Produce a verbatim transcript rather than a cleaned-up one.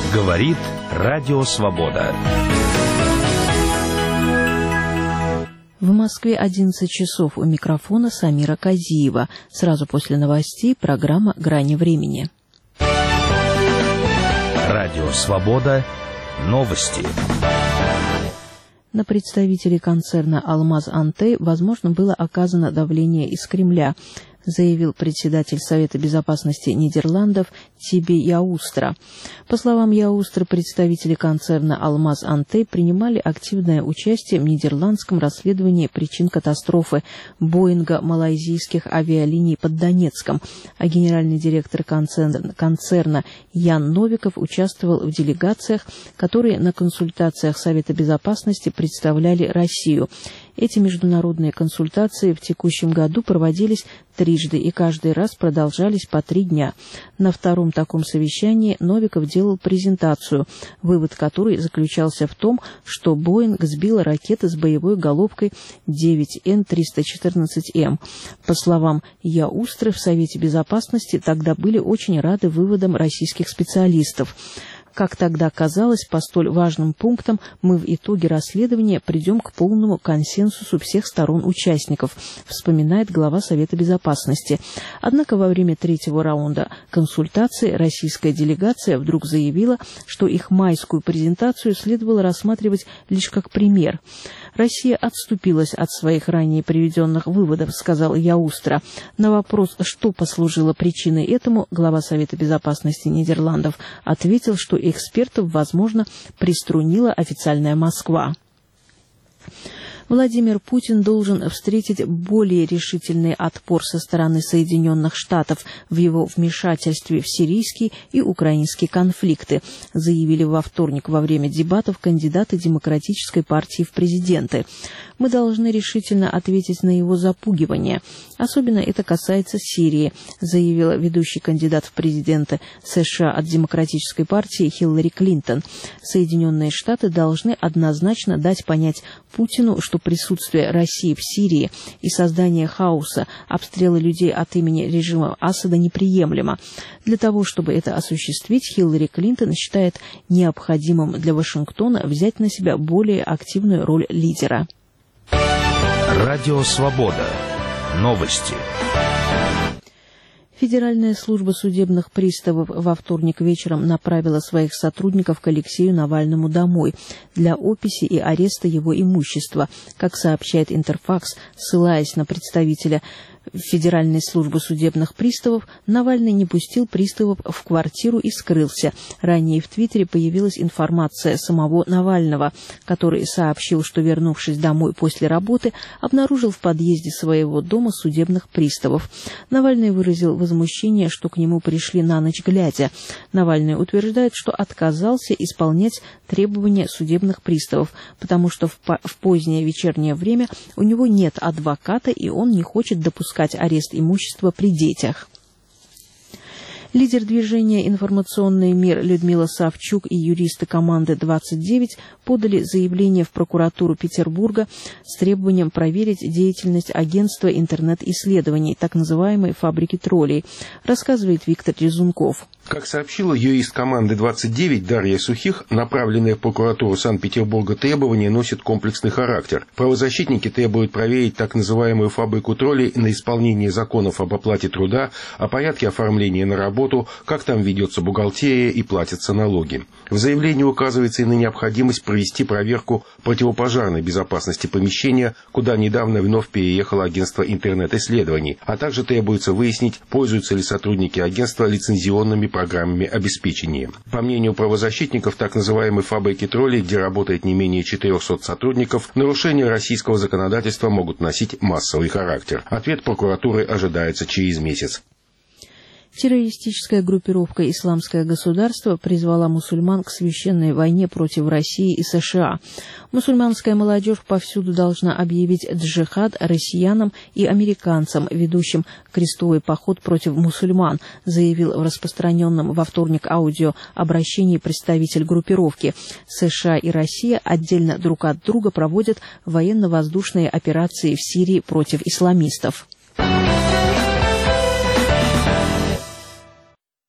Говорит Радио Свобода. В Москве одиннадцать часов, у микрофона Самира Казиева. Сразу после новостей программа «Грани времени». Радио Свобода. Новости. На представителей концерна «Алмаз Антей», возможно, было оказано давление из Кремля, заявил председатель Совета безопасности Нидерландов Тиби Яустра. По словам Яустры, представители концерна «Алмаз Антей» принимали активное участие в нидерландском расследовании причин катастрофы Боинга малайзийских авиалиний под Донецком, а генеральный директор концерна, концерна Ян Новиков участвовал в делегациях, которые на консультациях Совета безопасности представляли Россию. Эти международные консультации в текущем году проводились трижды и каждый раз продолжались по три дня. На втором таком совещании Новиков делал презентацию, вывод которой заключался в том, что Боинг сбила ракеты с боевой головкой девять эн триста четырнадцать эм. По словам Яустры, в Совете безопасности тогда были очень рады выводам российских специалистов. Как тогда казалось, по столь важным пунктам мы в итоге расследования придем к полному консенсусу всех сторон участников, вспоминает глава Совета безопасности. Однако во время третьего раунда консультаций российская делегация вдруг заявила, что их майскую презентацию следовало рассматривать лишь как пример. Россия отступилась от своих ранее приведенных выводов, сказал Яустра. На вопрос, что послужило причиной этому, глава Совета безопасности Нидерландов ответил, что экспертов, возможно, приструнила официальная Москва. Владимир Путин должен встретить более решительный отпор со стороны Соединенных Штатов в его вмешательстве в сирийский и украинский конфликты, заявили во вторник во время дебатов кандидаты Демократической партии в президенты. Мы должны решительно ответить на его запугивание. Особенно это касается Сирии, заявила ведущий кандидат в президенты США от Демократической партии Хиллари Клинтон. Соединенные Штаты должны однозначно дать понять Путину, что присутствие России в Сирии и создание хаоса, обстрелы людей от имени режима Асада неприемлемо. Для того, чтобы это осуществить, Хиллари Клинтон считает необходимым для Вашингтона взять на себя более активную роль лидера. Радио Свобода. Новости. Федеральная служба судебных приставов во вторник вечером направила своих сотрудников к Алексею Навальному домой для описи и ареста его имущества. Как сообщает Интерфакс, ссылаясь на представителя Федеральной службы судебных приставов, Навальный не пустил приставов в квартиру и скрылся. Ранее в Твиттере появилась информация самого Навального, который сообщил, что, вернувшись домой после работы, обнаружил в подъезде своего дома судебных приставов. Навальный выразил возмущение, что к нему пришли на ночь глядя. Навальный утверждает, что отказался исполнять требования судебных приставов, потому что в, в позднее вечернее время у него нет адвоката, и он не хочет допускать арест имущества при детях. Лидер движения «Информационный мир» Людмила Савчук и юристы команды двадцать девять подали заявление в прокуратуру Петербурга с требованием проверить деятельность агентства интернет-исследований, так называемой «Фабрики троллей», рассказывает Виктор Резунков. Как сообщила юрист команды двадцать девять Дарья Сухих, направленное в прокуратуру Санкт-Петербурга требование носит комплексный характер. Правозащитники требуют проверить так называемую «Фабрику троллей» на исполнение законов об оплате труда, о порядке оформления на работу, как там ведется бухгалтерия и платятся налоги. В заявлении указывается и на необходимость провести проверку противопожарной безопасности помещения, куда недавно вновь переехало агентство интернет-исследований, а также требуется выяснить, пользуются ли сотрудники агентства лицензионными программами обеспечения. По мнению правозащитников, так называемой «Фабрики троллей», где работает не менее четырехсот сотрудников, нарушения российского законодательства могут носить массовый характер. Ответ прокуратуры ожидается через месяц. Террористическая группировка «Исламское государство» призвала мусульман к священной войне против России и США. Мусульманская молодежь повсюду должна объявить джихад россиянам и американцам, ведущим крестовый поход против мусульман, заявил в распространенном во вторник аудиообращении представитель группировки. США и Россия отдельно друг от друга проводят военно-воздушные операции в Сирии против исламистов.